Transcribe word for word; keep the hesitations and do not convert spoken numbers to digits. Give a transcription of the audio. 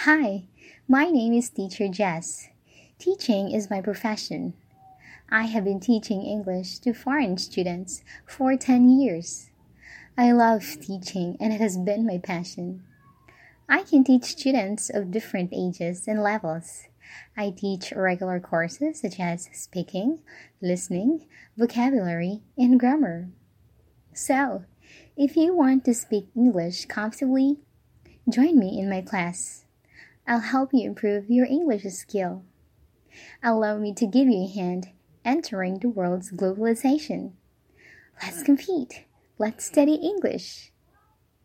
Hi, my name is Teacher Jess. Teaching is my profession. I have been teaching English to foreign students for ten years. I love teaching and it has been my passion. I can teach students of different ages and levels. I teach regular courses such as speaking, listening, vocabulary, and grammar. So, if you want to speak English comfortably, join me in my class. I'll help you improve your English skill. Allow me to give you a hand entering the world's globalization. Let's compete. Let's study English.